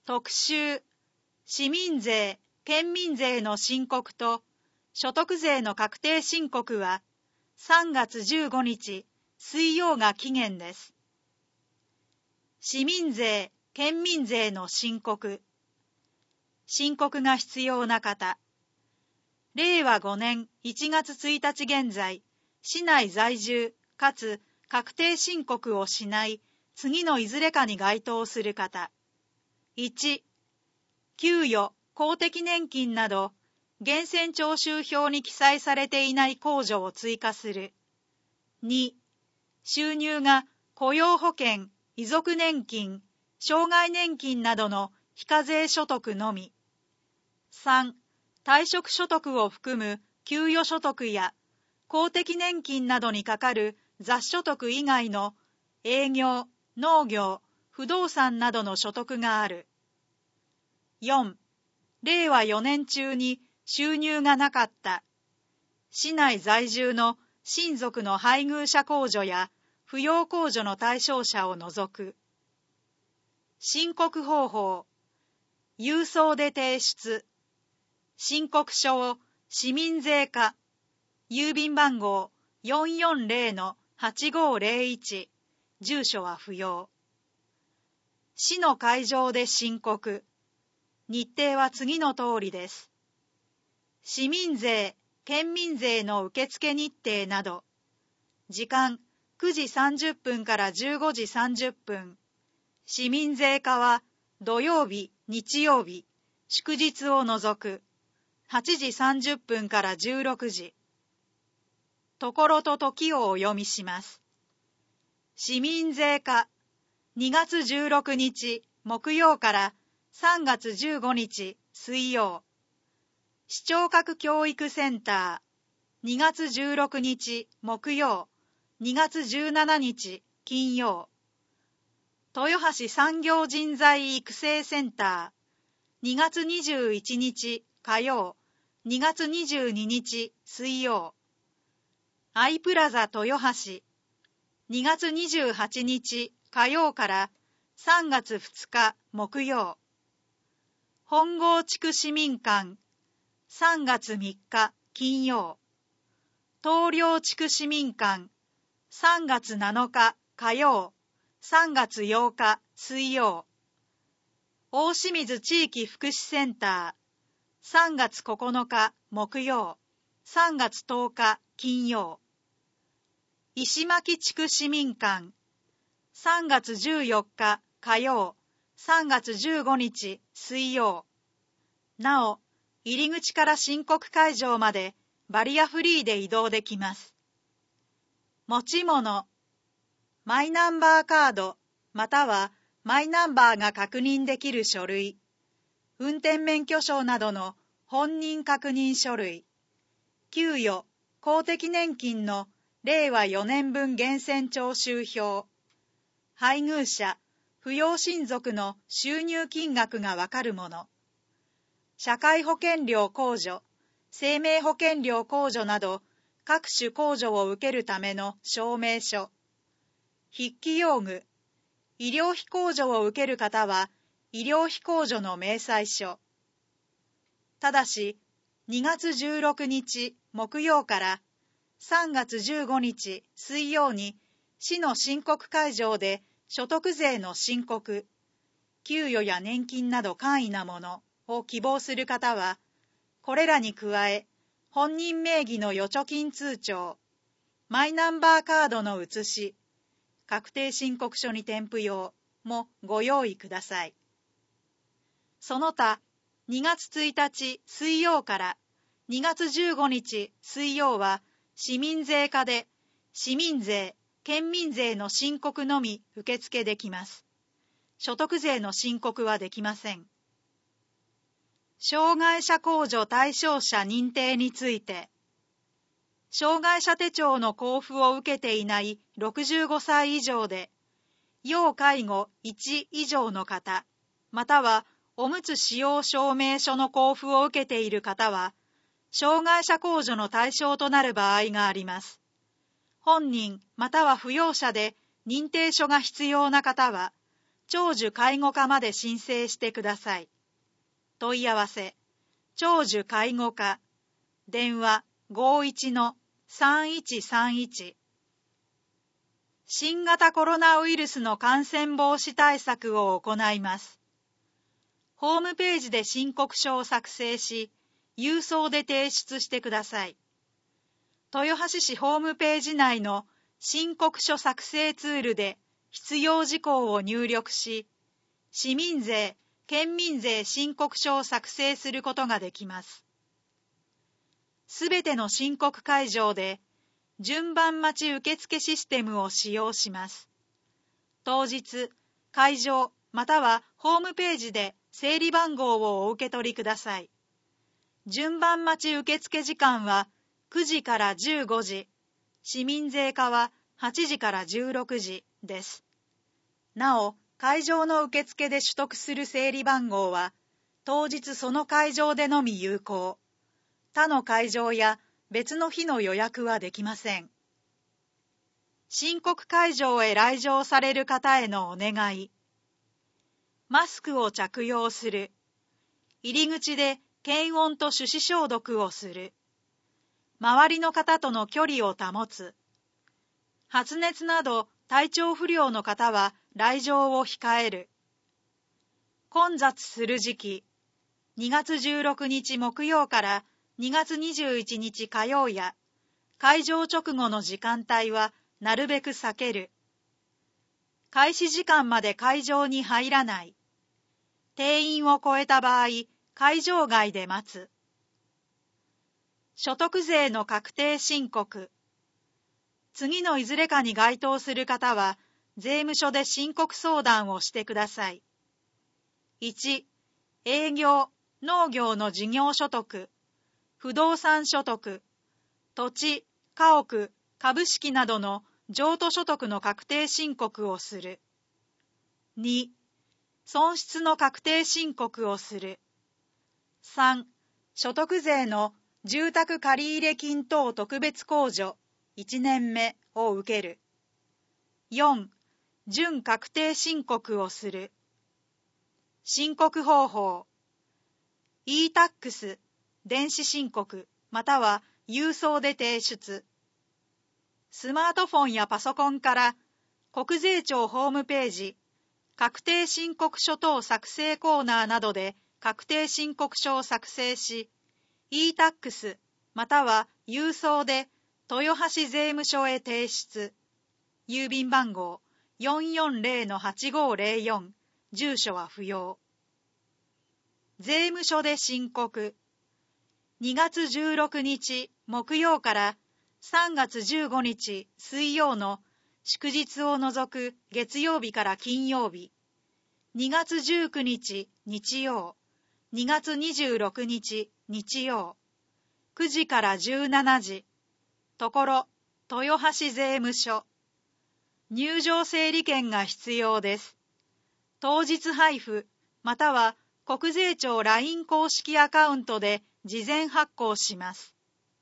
特集、市民税・県民税の申告と所得税の確定申告は3月15日水曜が期限です。市民税・県民税の申告。申告が必要な方。令和5年1月1日現在、市内在住かつ確定申告をしない次のいずれかに該当する方。1、給与、公的年金など、源泉徴収票に記載されていない控除を追加する。2、収入が雇用保険、遺族年金、障害年金などの非課税所得のみ。3、退職所得を含む給与所得や公的年金などにかかる雑所得以外の営業、農業、不動産などの所得がある。4、令和4年中に収入がなかった。市内在住の親族の配偶者控除や扶養控除の対象者を除く。申告方法。郵送で提出。申告書を市民税課、郵便番号 440-8501、住所は不要。市の会場で申告。日程は次の通りです。市民税・県民税の受付日程など、時間9時30分から15時30分。市民税課は土曜日、日曜日、祝日を除く8時30分から16時。ところと時をお読みします。市民税課、2月16日木曜から3月15日水曜。市長閣教育センター、2月16日木曜、2月17日金曜。豊橋産業人材育成センター、2月21日火曜、2月22日水曜。アイプラザ豊橋、2月28日火曜から3月2日木曜。本郷地区市民館、3月3日金曜。東陵地区市民館、3月7日火曜、3月8日水曜。大清水地域福祉センター、3月9日木曜、3月10日金曜。石巻地区市民館、3月14日火曜、3月15日水曜。なお、入り口から申告会場までバリアフリーで移動できます。持ち物、マイナンバーカードまたはマイナンバーが確認できる書類、運転免許証などの本人確認書類、給与・公的年金の令和4年分源泉徴収票、配偶者・扶養親族の収入金額がわかるもの、社会保険料控除、生命保険料控除など各種控除を受けるための証明書、筆記用具、医療費控除を受ける方は医療費控除の明細書。ただし、2月16日木曜から3月15日水曜に市の申告会場で所得税の申告、給与や年金など簡易なものを希望する方は、これらに加え、本人名義の預貯金通帳、マイナンバーカードの写し、確定申告書に添付用もご用意ください。その他、2月1日水曜から2月15日水曜は市民税課で市民税・県民税の申告のみ受付できます。所得税の申告はできません。障害者控除対象者認定について、障害者手帳の交付を受けていない65歳以上で、要介護1以上の方、またはおむつ使用証明書の交付を受けている方は、障害者控除の対象となる場合があります。本人または扶養者で認定書が必要な方は、 長寿介護課まで申請してください。問い合わせ、長寿介護課、電話51-3131。新型コロナウイルスの感染防止対策を行います。ホームページで申告書を作成し、郵送で提出してください。豊橋市ホームページ内の申告書作成ツールで必要事項を入力し、市民税、県民税申告書を作成することができます。すべての申告会場で順番待ち受付システムを使用します。当日、会場またはホームページで整理番号をお受け取りください。順番待ち受付時間は9時から15時、市民税課は8時から16時です。なお、会場の受付で取得する整理番号は、当日その会場でのみ有効。他の会場や別の日の予約はできません。申告会場へ来場される方へのお願い。マスクを着用する。入り口で検温と手指消毒をする。周りの方との距離を保つ。発熱など体調不良の方は来場を控える。混雑する時期。2月16日木曜から2月21日火曜や会場直後の時間帯はなるべく避ける。開始時間まで会場に入らない。定員を超えた場合、会場外で待つ。所得税の確定申告。次のいずれかに該当する方は、税務署で申告相談をしてください。1、営業、農業の事業所得、不動産所得、土地、家屋、株式などの譲渡所得の確定申告をする。2、損失の確定申告をする。3、所得税の住宅借入金等特別控除1年目を受ける。4、準確定申告をする。申告方法。e-tax、電子申告、または郵送で提出。スマートフォンやパソコンから国税庁ホームページ、確定申告書等作成コーナーなどで確定申告書を作成し、e-tax または郵送で豊橋税務署へ提出。郵便番号 440-8504、住所は不要。税務署で申告。2月16日木曜から3月15日水曜の祝日を除く月曜日から金曜日、2月19日日曜、2月26日日曜、9時から17時、ところ、豊橋税務署。入場整理券が必要です。当日配布、または国税庁 LINE 公式アカウントで事前発行します。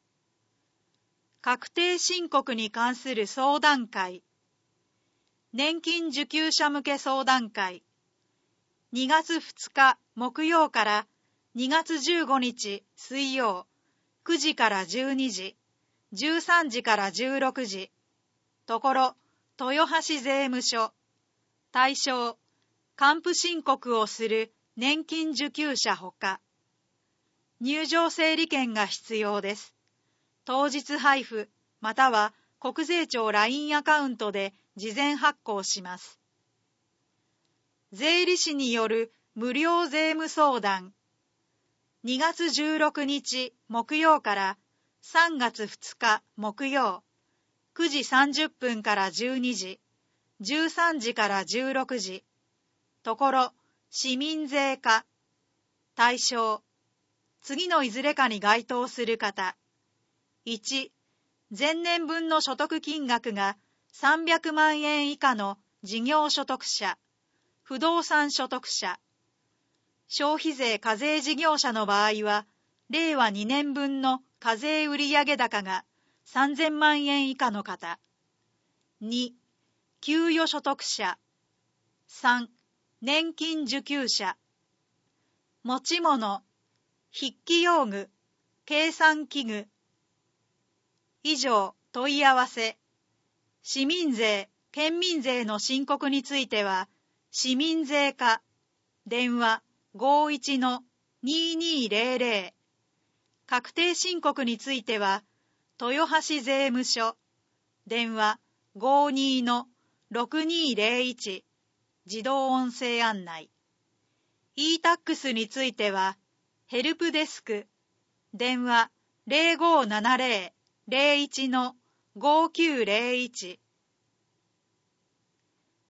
確定申告に関する相談会。年金受給者向け相談会。2月2日木曜から2月15日水曜、9時から12時、13時から16時。ところ、豊橋税務署。対象、還付申告をする年金受給者ほか。入場整理券が必要です。当日配布、または国税庁 LINE アカウントで事前発行します。税理士による無料税務相談。2月16日木曜から3月2日木曜、9時30分から12時、13時から16時。ところ、市民税課。対象、次のいずれかに該当する方。1、前年分の所得金額が300万円以下の事業所得者、不動産所得者。消費税課税事業者の場合は、令和2年分の課税売上高が3000万円以下の方。2、給与所得者。3、 年金受給者、持ち物、筆記用具、計算器具。以上、問い合わせ。市民税、県民税の申告については、市民税課、電話51-2200。確定申告については、豊橋税務署、電話52-6201。自動音声案内。e-tax については、ヘルプデスク、電話0570-01-5901。